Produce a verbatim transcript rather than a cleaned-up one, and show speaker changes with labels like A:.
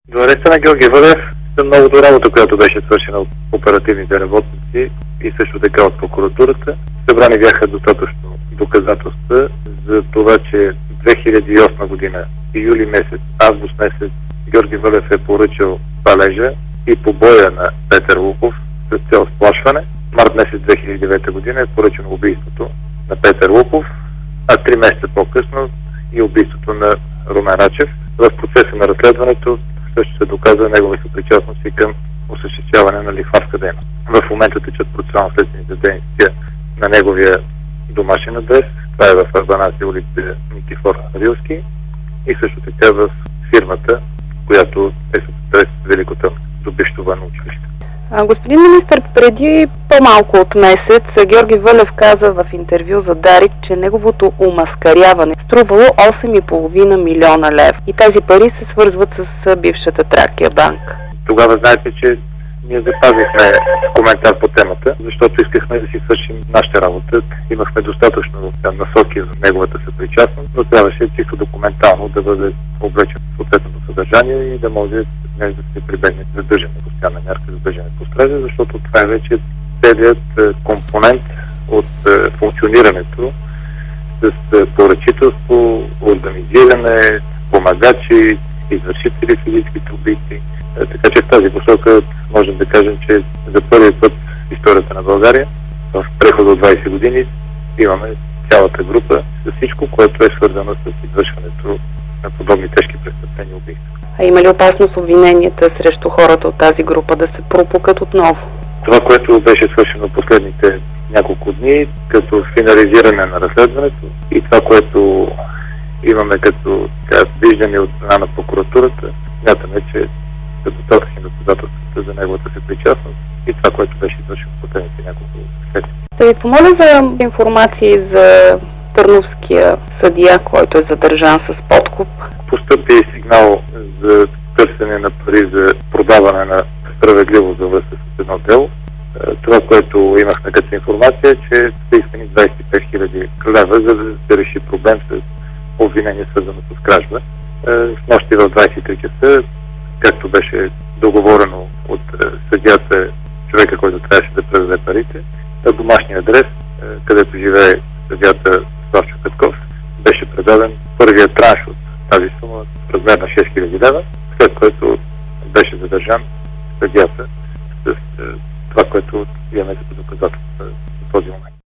A: До ареста на Георги Вълев за многото работа, която беше свършена от оперативните работници и също така от прокуратурата. Събрани бяха достатъчно доказателства за това, че две хиляди и осма година, юли месец, август месец, Георги Вълев е поръчал палежа и побоя на Петър Лупов с цел сплашване. Март месец две хиляди и девета година е поръчано убийството на Петър Лупов, а три месеца по-късно и убийството на Румен Рачев. В процеса на разследването също се доказва неговата съпричастност и към осъществяване на лихварска дейност. В момента течат процесуално-следствените действия на неговия домашен адрес. Това е в Арбанаси, улица Никифор Рилски, и също така в фирмата, която е с адрес Велико Търново, до бившето военно училище.
B: Господин министър, преди по-малко от месец Георги Вълев каза в интервю за Дарик, че неговото омаскаряване струвало осем и половина милиона лев. И тези пари се свързват с бившата Тракия банк.
A: Тогава знаете, че ние запазихме коментар по темата, защото искахме да си свършим нашата работа. Имахме достатъчно насоки за неговата съпричастност, но трябваше чисто документално да бъде облечено в съответното съдържание и да може да се прибегне к задържане, постоянна мярка за задържане по стража, защото това е вече целият компонент от функционирането с поръчителство, организиране, помагачи, извършители, физическите убийци. Така че в тази посока можем да кажем, че за първи път в историята на България, в прехода от двайсет години, имаме цялата група с всичко, което е свързано с извършването на подобни тежки престъпления и убийства.
B: А има ли опасност обвиненията срещу хората от тази група да се пропукат отново?
A: Това, което беше свършено последните няколко дни, като финализиране на разследването и това, което имаме като виждане от страна на прокуратурата, смятаме, че са достатъчни доказателствата за неговата съпричастност и това, което беше извършено в последните няколко седмици.
B: Да ви помоля за информация за търновския съдия, който е задържан с подкуп.
A: Постъпи сигнал за търсене на пари за продаване на справедливост във връзка с едно дело. Това, което имахме като информация, е, че са искани двайсет и пет хиляди лева, за да се реши проблем с обвинение, свързано с кражба. В нощи в двайсет и три часа, както беше договорено от съдията, човека, който трябваше да предаде парите, на домашния адрес, където живее съдията Славчо Петков, беше предаден първият транш от тази сума в размер на шест хиляди лева, след което беше задържан съдията с това, което имаме като доказателство в този момент.